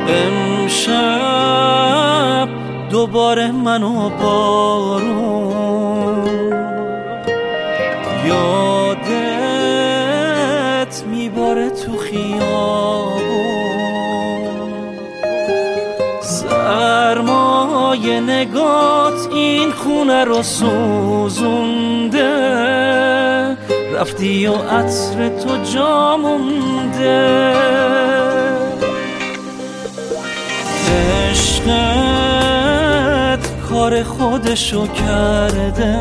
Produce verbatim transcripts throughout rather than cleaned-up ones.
امشب دوباره منو بارون یادت میباره تو خیابون، سرمای نگات این خونه رو سوزونده، رفتی و عطر تو جا مونده. عشقت کار خودشو کرده،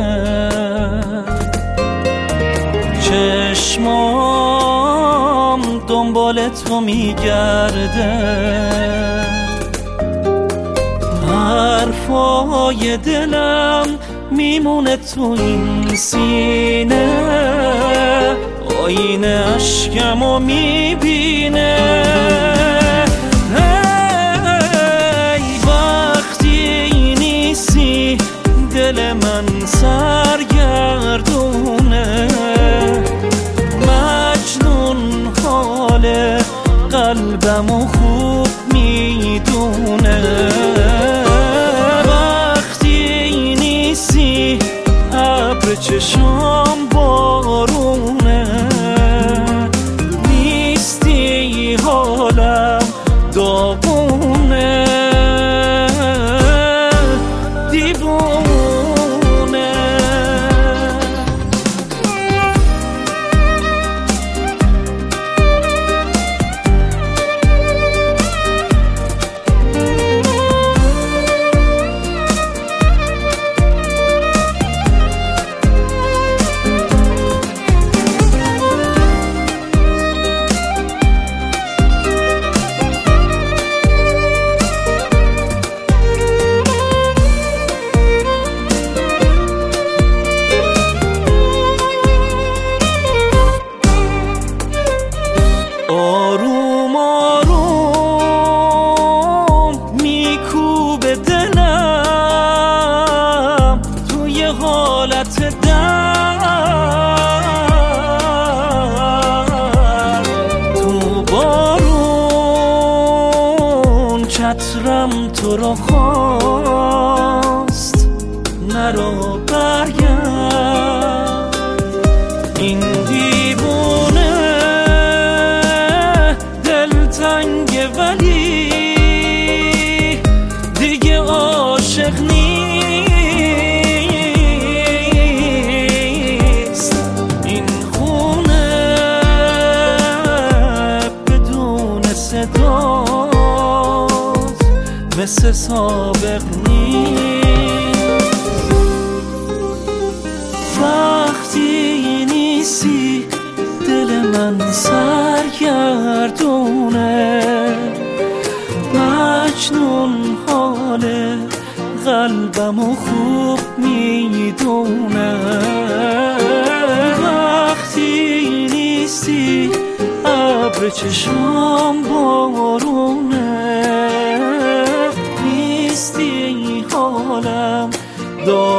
چشمام دنبال تو میگرده، حرفای دلم میمونه تو این سینه، آینه اشکمو میبینه. دل من سرگردونه، مجنون حال قلبمو خوب میدونه. وقتی نیستی ابر چشام بارونه، نیستی حالم داغونه. آروم آروم میکوبه دلم توی حالت درد، تو بارون چترم تو رو خواست نرو برگرد. این دیوونه تنگه ولی دیگه عاشق نیست. این خونه بدون صدات مثل سابق نیست. وقتی نیستی دل من سرگردونه، مجنون حال قلبمو خوب میدونه. وقتی نیستی ابر چشام بارونه، نیستی حالم دار